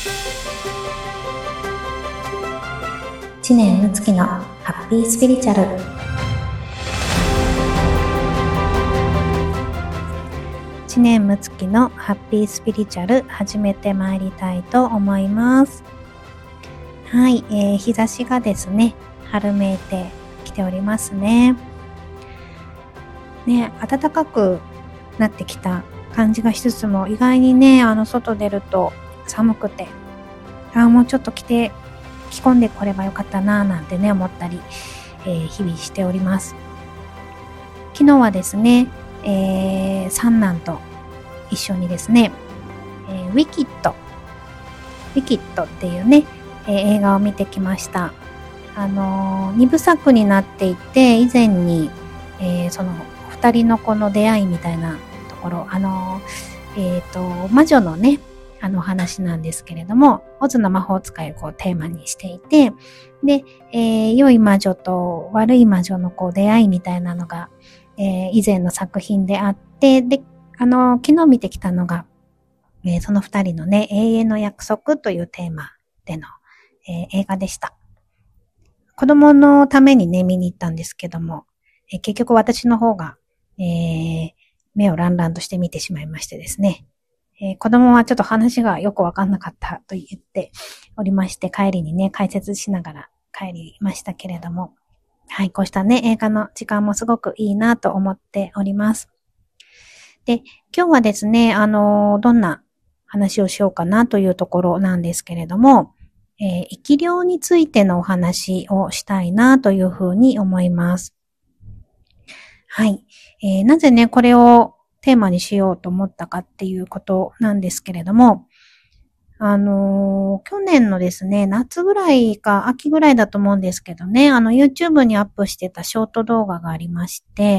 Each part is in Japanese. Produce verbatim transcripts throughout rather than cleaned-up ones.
知念睦月のハッピースピリチュアル。知念睦月のハッピースピリチュアル、始めてまいりたいと思います。はい、えー、日差しがですね春めいてきておりますね。ね、暖かくなってきた感じがしつつも、意外にねあの外出ると寒くて、あもうちょっと着て着込んでこればよかったなぁなんてね思ったり、えー、日々しております。昨日はですね、えー、三男と一緒にですね、えー、ウィキッドウィキッドっていうね、えー、映画を見てきました。あのー、二部作になっていて、以前に、えー、その二人の子の出会いみたいなところ、あのー、えっと魔女のねあの話なんですけれども、オズの魔法使いをこうテーマにしていて、で、えー、良い魔女と悪い魔女のこう出会いみたいなのが、えー、以前の作品であって、で、あのー、昨日見てきたのが、えー、その二人のね、永遠の約束というテーマでの、えー、映画でした。子供のためにね、見に行ったんですけども、えー、結局私の方が、えー、目をランランとして見てしまいましてですね、えー、子供はちょっと話がよくわかんなかったと言っておりまして、帰りにね、解説しながら帰りましたけれども、はい、こうしたね、映画の時間もすごくいいなと思っております。で、今日はですね、あのー、どんな話をしようかなというところなんですけれども、えー、生き量についてのお話をしたいなというふうに思います。はい、えー、なぜね、これをテーマにしようと思ったかっていうことなんですけれども、あのー、去年のですね、夏ぐらいか秋ぐらいだと思うんですけどね、あの YouTube にアップしてたショート動画がありまして、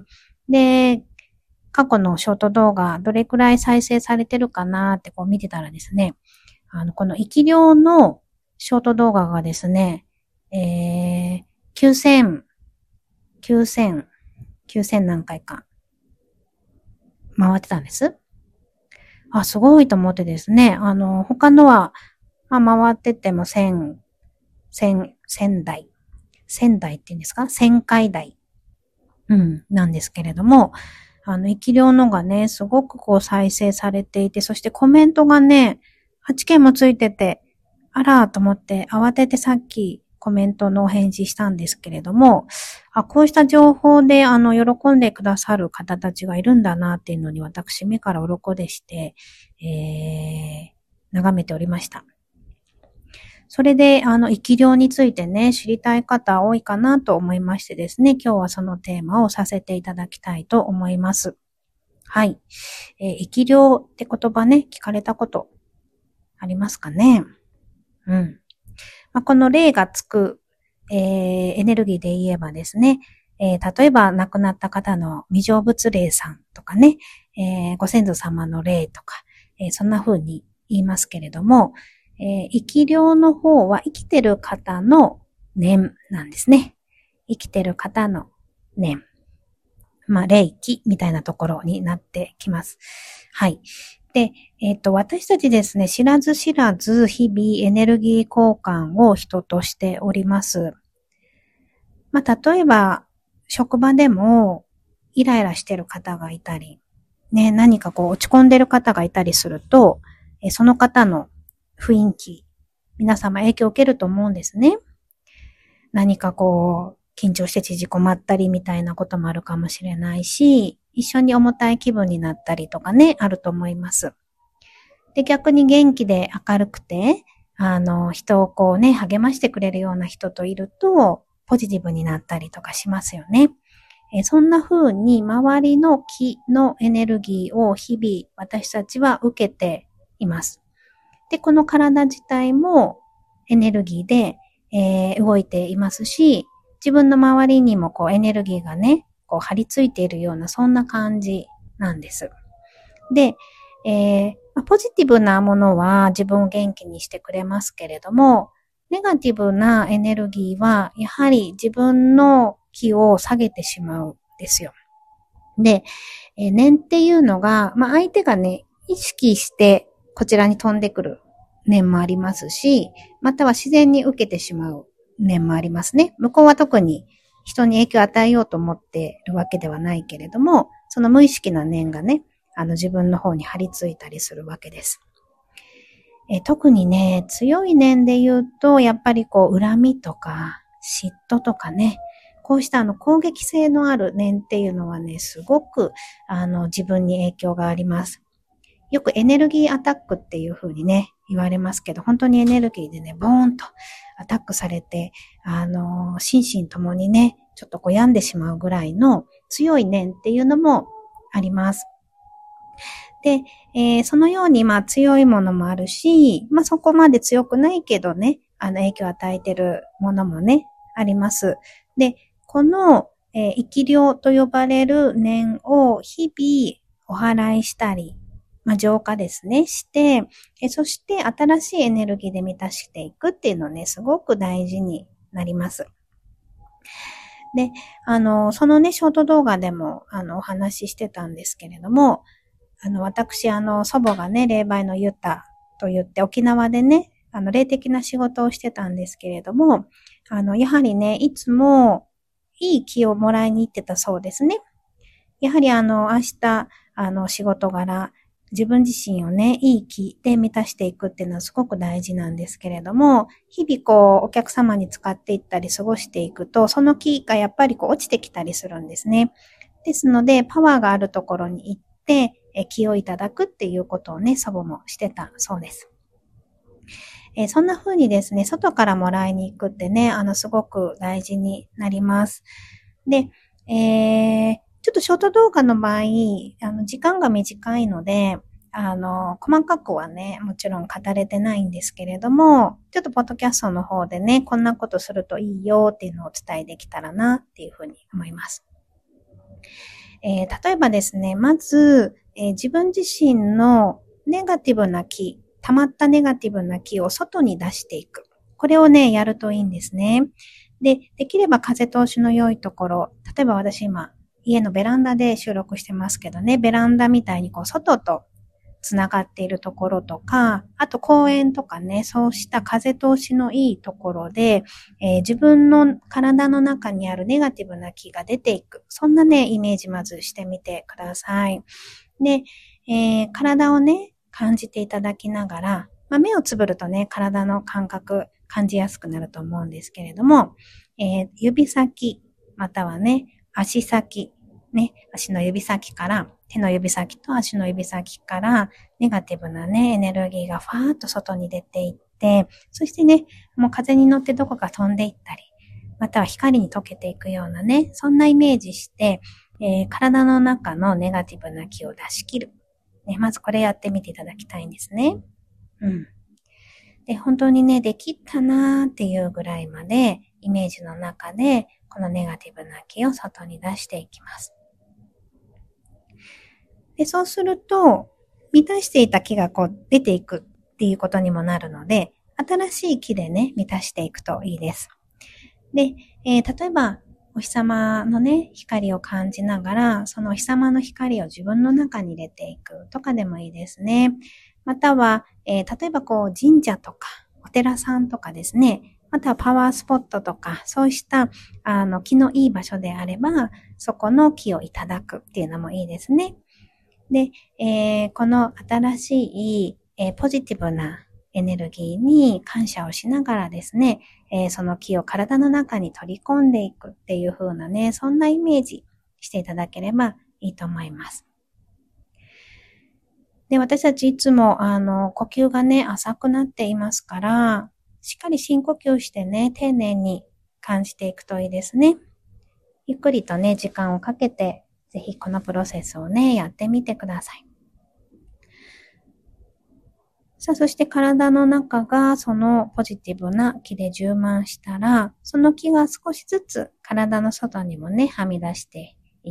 で、過去のショート動画どれくらい再生されてるかなってこう見てたらですね、あの、この生き量のショート動画がですね、えー、きゅうせん、きゅうせん、きゅうせん何回か回ってたんです。あ、すごいと思ってですね。あの、他のは、まあ、回ってても千、千、千台。千台って言うんですか？千回台。うん、なんですけれども、あの、生き量のがね、すごくこう再生されていて、そしてコメントがね、はちけんもついてて、あらーと思って慌ててさっきコメントのお返事したんですけれども、あ、こうした情報であの喜んでくださる方たちがいるんだなっていうのに私目から鱗でして、えー、眺めておりました。それであの生き量についてね知りたい方多いかなと思いましてですね、今日はそのテーマをさせていただきたいと思います。はい、えー、生き量って言葉ね聞かれたことありますかね？うん。まあ、この霊がつく、えー、エネルギーで言えばですね、えー、例えば亡くなった方の未成仏霊さんとかね、えー、ご先祖様の霊とか、えー、そんな風に言いますけれども、えー、生き量の方は生きてる方の念なんですね。生きてる方の念。まあ、霊気みたいなところになってきます。はい。で、えっと、私たちですね、知らず知らず日々エネルギー交換を人としております。まあ、例えば、職場でもイライラしてる方がいたり、ね、何かこう落ち込んでる方がいたりすると、えその方の雰囲気、皆様影響を受けると思うんですね。何かこう、緊張して縮こまったりみたいなこともあるかもしれないし、一緒に重たい気分になったりとかね、あると思います。で、逆に元気で明るくて、あの、人をこうね、励ましてくれるような人といると、ポジティブになったりとかしますよね。えそんな風に周りの気のエネルギーを日々私たちは受けています。で、この体自体もエネルギーで、えー、動いていますし、自分の周りにもこうエネルギーがね、こう張り付いているようなそんな感じなんです。で、えー、ポジティブなものは自分を元気にしてくれますけれども、ネガティブなエネルギーはやはり自分の気を下げてしまうんですよ。で、えー、念っていうのが、まあ、相手がね、意識してこちらに飛んでくる念もありますし、または自然に受けてしまう念もありますね。向こうは特に人に影響を与えようと思っているわけではないけれども、その無意識な念がね、あの自分の方に張り付いたりするわけです。え特にね、強い念で言うと、やっぱりこう、恨みとか、嫉妬とかね、こうしたあの攻撃性のある念っていうのはね、すごくあの自分に影響があります。よくエネルギーアタックっていう風にね、言われますけど、本当にエネルギーでね、ボーンとアタックされて、あの、心身ともにね、ちょっとこう病んでしまうぐらいの強い念っていうのもあります。で、えー、そのようにまあ強いものもあるし、まあそこまで強くないけどね、あの影響を与えているものもね、あります。で、この、えー、生き量と呼ばれる念を日々お祓いしたり、まあ浄化ですね、して、えそして新しいエネルギーで満たしていくっていうのをね、すごく大事になります。で、あの、そのね、ショート動画でも、あの、お話ししてたんですけれども、あの、私、あの、祖母がね、霊媒のユタと言って沖縄でね、あの、霊的な仕事をしてたんですけれども、あの、やはりね、いつもいい気をもらいに行ってたそうですね。やはりあの、明日、あの、仕事柄、自分自身をね、いい気で満たしていくっていうのはすごく大事なんですけれども、日々こう、お客様に使っていったり過ごしていくと、その気がやっぱりこう、落ちてきたりするんですね。ですので、パワーがあるところに行って、え気をいただくっていうことをね、祖母もしてたそうです。えー、そんな風にですね、外からもらいに行くってね、あの、すごく大事になります。で、えー、ちょっとショート動画の場合、あの、時間が短いので、あの、細かくはね、もちろん語れてないんですけれども、ちょっとポッドキャストの方でね、こんなことするといいよっていうのをお伝えできたらなっていうふうに思います。えー、例えばですね、まず、えー、自分自身のネガティブな気、溜まったネガティブな気を外に出していく。これをね、やるといいんですね。で、できれば風通しの良いところ、例えば私今、家のベランダで収録してますけどね、ベランダみたいにこう外とつながっているところとか、あと公園とかね、そうした風通しのいいところで、えー、自分の体の中にあるネガティブな気が出ていく。そんなね、イメージまずしてみてください。で、えー、体をね、感じていただきながら、まあ、目をつぶるとね、体の感覚感じやすくなると思うんですけれども、えー、指先、またはね、足先、ね、足の指先から、手の指先と足の指先からネガティブなね、エネルギーがファーッと外に出ていって、そしてね、もう風に乗ってどこか飛んでいったり、または光に溶けていくようなね、そんなイメージして、えー、体の中のネガティブな気を出し切る。ね、まずこれやってみていただきたいんですね。うん。で、本当にね、できたなーっていうぐらいまで、イメージの中で、このネガティブな気を外に出していきます。で、そうすると、満たしていた気がこう出ていくっていうことにもなるので、新しい気でね、満たしていくといいです。で、えー、例えば、お日様のね、光を感じながら、そのお日様の光を自分の中に入れていくとかでもいいですね。または、えー、例えばこう神社とかお寺さんとかですね、またはパワースポットとか、そうしたあの気のいい場所であれば、そこの気をいただくっていうのもいいですね。で、えー、この新しい、えー、ポジティブなエネルギーに感謝をしながらですね、えー、その気を体の中に取り込んでいくっていう風なね、そんなイメージしていただければいいと思います。で、私たちいつも、あの、呼吸がね、浅くなっていますから、しっかり深呼吸してね、丁寧に感じていくといいですね。ゆっくりとね、時間をかけて、ぜひこのプロセスをね、やってみてください。さあ、そして体の中がそのポジティブな気で充満したら、その気が少しずつ体の外にもね、はみ出していって、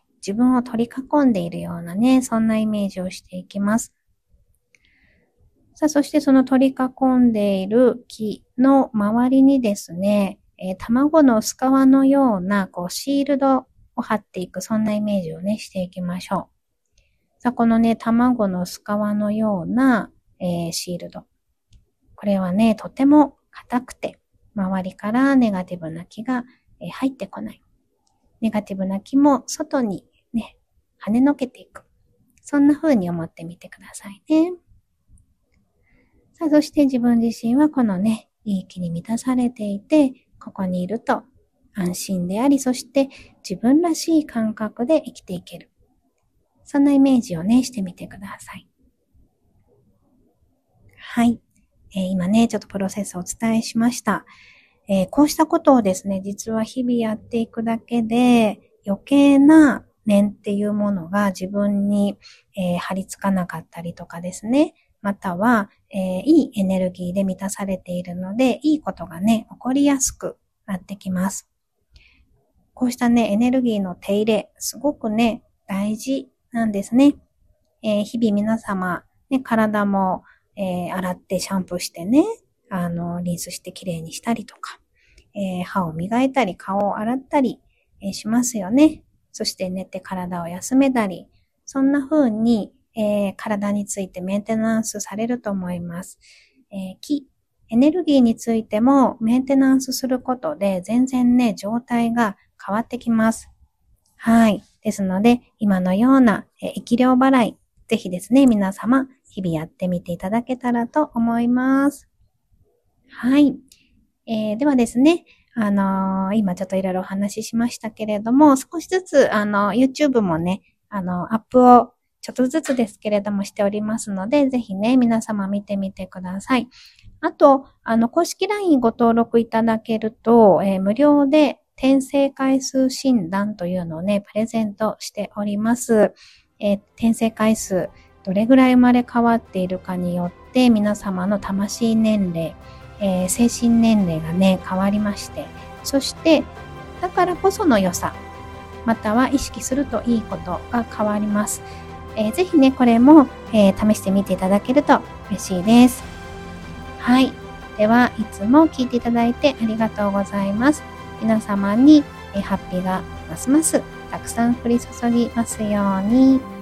自分を取り囲んでいるようなね、そんなイメージをしていきます。さあ、そしてその取り囲んでいる気の周りにですね、えー、卵の薄皮のようなこうシールドを貼っていく、そんなイメージをね、していきましょう。さあ、このね、卵の薄皮のような、えー、シールド。 これはね、とても硬くて、周りからネガティブな気が入ってこない。ネガティブな気も外にね、跳ねのけていく。そんな風に思ってみてくださいね。さあ、そして自分自身はこのね、いい気に満たされていて、ここにいると安心であり、そして自分らしい感覚で生きていける。そんなイメージをね、してみてください。はい。えー、今ね、ちょっとプロセスをお伝えしました。えー、こうしたことをですね、実は日々やっていくだけで、余計な念っていうものが自分に、えー、張り付かなかったりとかですね、または、えー、いいエネルギーで満たされているので、いいことがね、起こりやすくなってきます。こうしたね、エネルギーの手入れ、すごくね、大事なんですね。えー、日々皆様、ね、体も、えー、洗ってシャンプーしてね、あの、リンスしてきれいにしたりとか、えー、歯を磨いたり、顔を洗ったり、えー、しますよね。そして寝て体を休めたり、そんな風に、えー、体についてメンテナンスされると思います。えー、気、エネルギーについてもメンテナンスすることで全然ね、状態が変わってきます。はい。ですので、今のような、えー、生き量払い、ぜひですね、皆様、日々やってみていただけたらと思います。はい。えー、ではですね、あのー、今ちょっといろいろお話ししましたけれども、少しずつ、あの、YouTube もね、あの、アップをちょっとずつですけれどもしておりますので、ぜひね、皆様見てみてください。あと、あの、公式 ライン ご登録いただけると、えー、無料で転生回数診断というのをね、プレゼントしております。えー、転生回数、どれぐらい生まれ変わっているかによって皆様の魂年齢、えー、精神年齢がね変わりまして、そしてだからこその良さ、または意識するといいことが変わります。えー、ぜひねこれも、えー、試してみていただけると嬉しいです。はい、ではいつも聞いていただいてありがとうございます。皆様に、えー、ハッピーがますますたくさん降り注ぎますように。